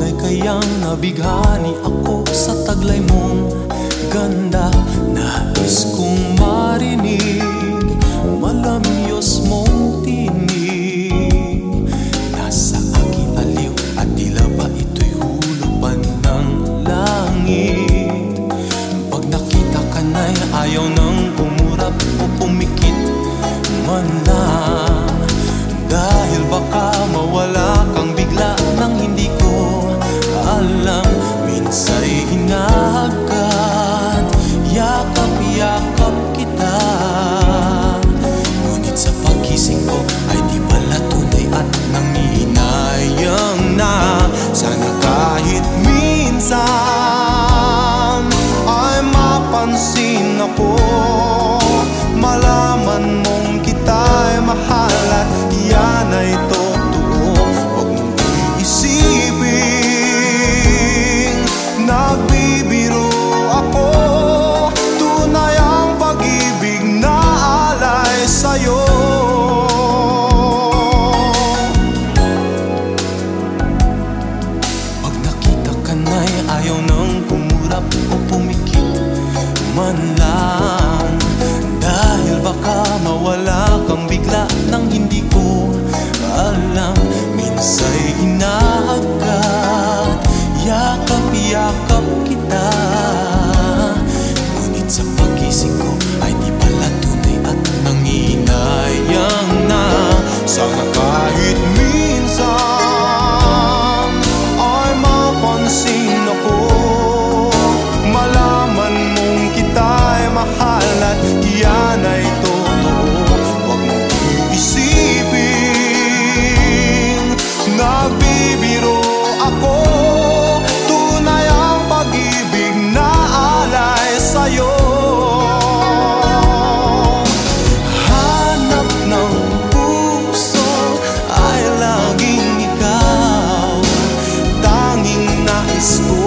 tunay, kayang nabighani ako sa taglay mong ganda. Nais kong marinig malamyos mong tinig. Nasa aking aliw at tila ba ito'y hulupan ng langit. Pag nakita ka na'y ayaw nang umurap o pumikit man lang, dahil baka mawala kang bigla nang hindi ko alam. Minsa'y hinahagkat, yakap-yakap kita, ngunit sa pagkising ko ay di pala tunay at nangihinayang na. Sana kahit minsan ay mapansin ako, malaman mong kita'y mahal at yan ay totoo. Huwag mong iisipin nagbibiro ako, tunay ang pag-ibig na alay sa'yo. Pag nakita ka na'y ayaw nang kumurap o pumikit man lang, dahil baka mawala kang bigla nang hindi ko alam. Minsa'y hinahagkat, yakap-yakap kita, ngunit sa pagkising ko ay di pala tunay at nangihinayang na. Sana kahit minsan ay mapansin ako, malaman mong kita'y mahal at yan ay totoo. Huwag mong iisipin nagbibiro ako, tunay ang pag-ibig na alay sa'yo. Hanap ng puso ay laging ikaw, tanging nais ko